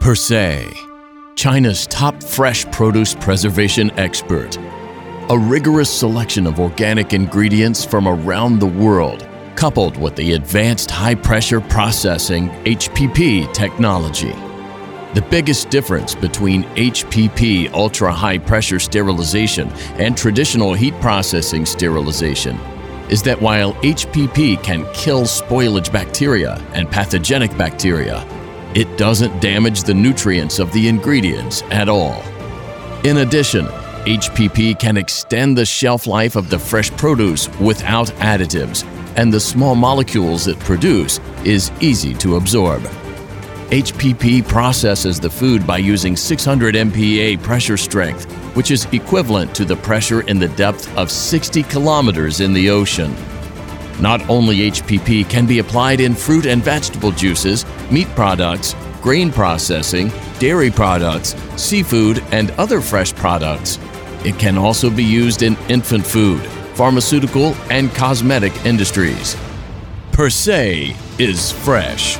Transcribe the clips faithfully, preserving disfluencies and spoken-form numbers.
Per se, China's top fresh produce preservation expert. A rigorous selection of organic ingredients from around the world, coupled with the advanced high-pressure processing H P P technology. The biggest difference between H P P ultra-high pressure sterilization and traditional heat processing sterilization is that while H P P can kill spoilage bacteria and pathogenic bacteria, it doesn't damage the nutrients of the ingredients at all. In addition, H P P can extend the shelf life of the fresh produce without additives, and the small molecules it produces is easy to absorb. H P P processes the food by using six hundred M P A pressure strength, which is equivalent to the pressure in the depth of sixty kilometers in the ocean. Not only H P P can be applied in fruit and vegetable juices, meat products, grain processing, dairy products, seafood, and other fresh products. It can also be used in infant food, pharmaceutical, and cosmetic industries. Per se is fresh.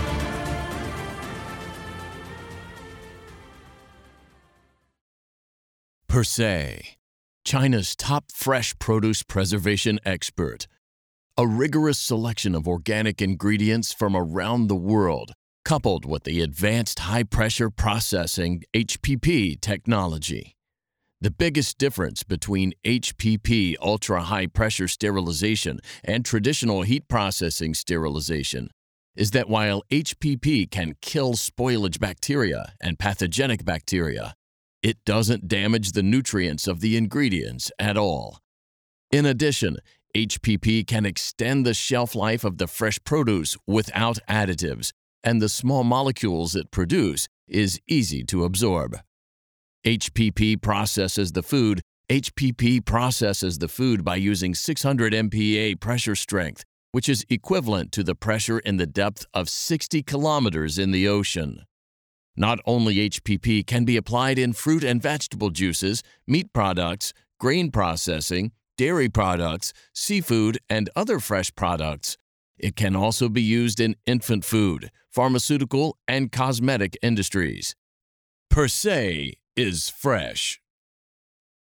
Per se, China's top fresh produce preservation expert. A rigorous selection of organic ingredients from around the world, coupled with the advanced high-pressure processing H P P technology. The biggest difference between H P P ultra-high pressure sterilization and traditional heat processing sterilization is that while H P P can kill spoilage bacteria and pathogenic bacteria, it doesn't damage the nutrients of the ingredients at all. In addition, H P P can extend the shelf life of the fresh produce without additives, and the small molecules it produces is easy to absorb. H P P processes the food. H P P processes the food by using six hundred M P A pressure strength, which is equivalent to the pressure in the depth of sixty kilometers in the ocean. Not only H P P can be applied in fruit and vegetable juices, meat products, grain processing, dairy products, seafood, and other fresh products. It can also be used in infant food, pharmaceutical, and cosmetic industries. Per se is fresh.